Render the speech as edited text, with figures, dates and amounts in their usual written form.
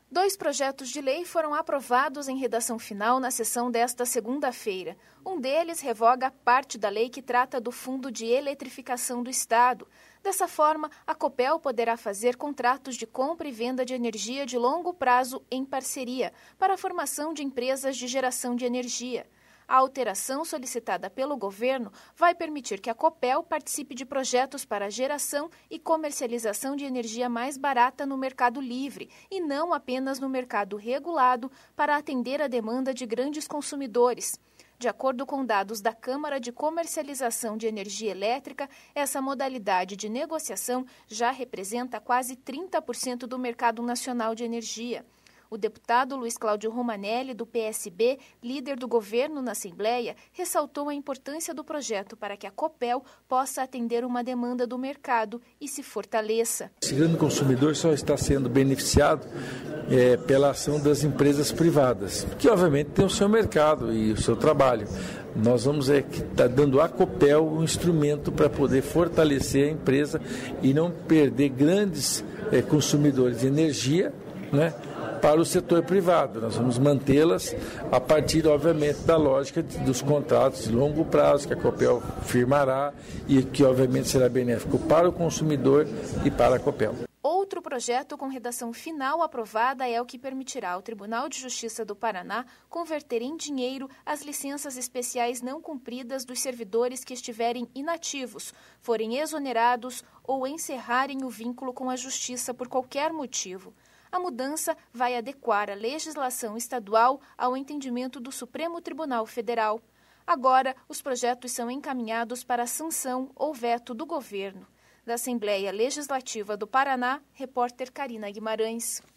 2 projetos de lei foram aprovados em redação final na sessão desta segunda-feira. Um deles revoga parte da lei que trata do Fundo de Eletrificação do Estado. Dessa forma, a Copel poderá fazer contratos de compra e venda de energia de longo prazo em parceria para a formação de empresas de geração de energia. A alteração solicitada pelo governo vai permitir que a Copel participe de projetos para geração e comercialização de energia mais barata no mercado livre e não apenas no mercado regulado para atender a demanda de grandes consumidores. De acordo com dados da Câmara de Comercialização de Energia Elétrica, essa modalidade de negociação já representa quase 30% do mercado nacional de energia. O deputado Luiz Cláudio Romanelli, do PSB, líder do governo na Assembleia, ressaltou a importância do projeto para que a Copel possa atender uma demanda do mercado e se fortaleça. Esse grande consumidor só está sendo beneficiado pela ação das empresas privadas, que obviamente tem o seu mercado e o seu trabalho. Nós vamos estar dando à Copel um instrumento para poder fortalecer a empresa e não perder grandes consumidores de energia, né, para o setor privado. Nós vamos mantê-las a partir, obviamente, da lógica dos contratos de longo prazo que a Copel firmará e que, obviamente, será benéfico para o consumidor e para a Copel. Outro projeto com redação final aprovada é o que permitirá ao Tribunal de Justiça do Paraná converter em dinheiro as licenças especiais não cumpridas dos servidores que estiverem inativos, forem exonerados ou encerrarem o vínculo com a Justiça por qualquer motivo. A mudança vai adequar a legislação estadual ao entendimento do Supremo Tribunal Federal. Agora, os projetos são encaminhados para a sanção ou veto do governo. Da Assembleia Legislativa do Paraná, repórter Carina Guimarães.